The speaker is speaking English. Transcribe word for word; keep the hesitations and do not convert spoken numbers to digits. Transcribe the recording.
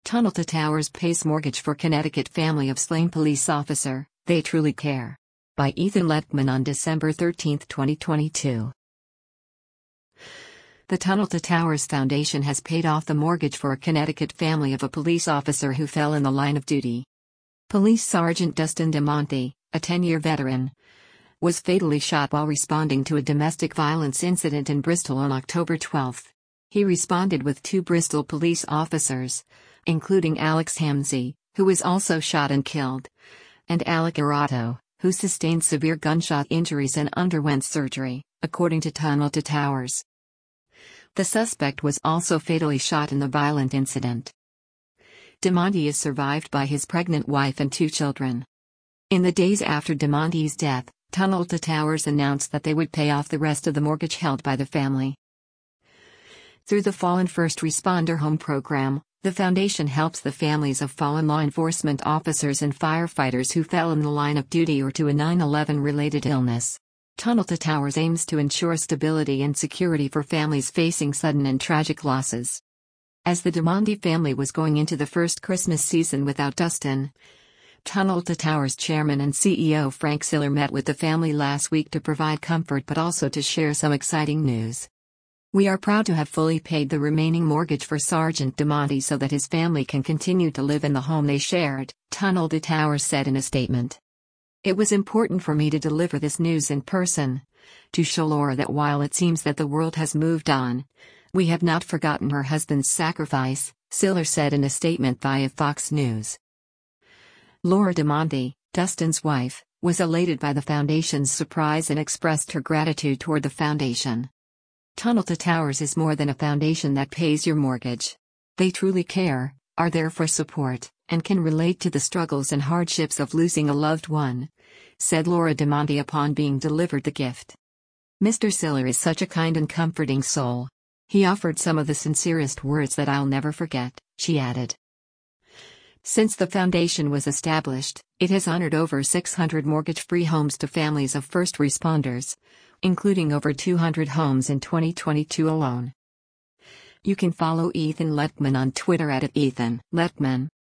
Tunnel to Towers pays mortgage for Connecticut family of slain police officer, They Truly Care. By Ethan Letman on December thirteenth, twenty twenty-two. The Tunnel to Towers Foundation has paid off the mortgage for a Connecticut family of a police officer who fell in the line of duty. Police Sergeant Dustin DeMonte, a ten-year veteran, was fatally shot while responding to a domestic violence incident in Bristol on October twelfth. He responded with two Bristol police officers, including Alex Hamzy, who was also shot and killed, and Alec Arato, who sustained severe gunshot injuries and underwent surgery, according to Tunnel to Towers. The suspect was also fatally shot in the violent incident. DeMonte is survived by his pregnant wife and two children. In the days after DeMonte's death, Tunnel to Towers announced that they would pay off the rest of the mortgage held by the family. Through the Fallen First Responder Home Program, the foundation helps the families of fallen law enforcement officers and firefighters who fell in the line of duty or to a nine eleven related illness. Tunnel to Towers aims to ensure stability and security for families facing sudden and tragic losses. As the DeMonte family was going into the first Christmas season without Dustin, Tunnel to Towers chairman and C E O Frank Siller met with the family last week to provide comfort but also to share some exciting news. "We are proud to have fully paid the remaining mortgage for Sergeant DeMonte so that his family can continue to live in the home they shared," Tunnel to Towers said in a statement. "It was important for me to deliver this news in person, to show Laura that while it seems that the world has moved on, we have not forgotten her husband's sacrifice," Siller said in a statement via Fox News. Laura DeMonte, Dustin's wife, was elated by the foundation's surprise and expressed her gratitude toward the foundation. "Tunnel to Towers is more than a foundation that pays your mortgage. They truly care, are there for support, and can relate to the struggles and hardships of losing a loved one," said Laura DeMonte upon being delivered the gift. "Mister Siller is such a kind and comforting soul. He offered some of the sincerest words that I'll never forget," she added. Since the foundation was established, it has honored over six hundred mortgage-free homes to families of first responders, including over two hundred homes in twenty twenty-two alone. You can follow Ethan Letman on Twitter at Ethan Letman.